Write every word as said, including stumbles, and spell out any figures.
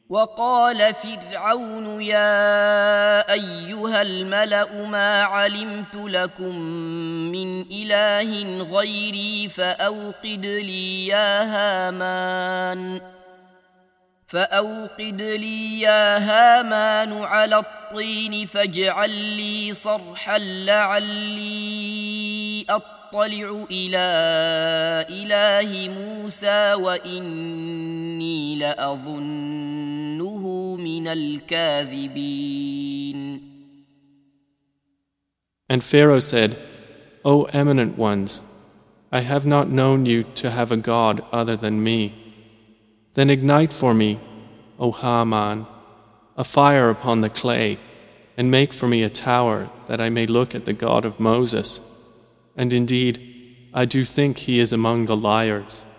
وقال فرعون يا أيها الملأ ما علمت لكم من إله غيري فأوقد لي يا هامان فأوقد لي يا هامان على الطين فاجعل لي صرحا لعلي أطلع إلى إله موسى وإني لأظنه من الكاذبين. And Pharaoh said, O eminent ones, I have not known you to have a god other than me. Then ignite for me, O Haman, a fire upon the clay, and make for me a tower that I may look at the God of Moses. And indeed, I do think he is among the liars.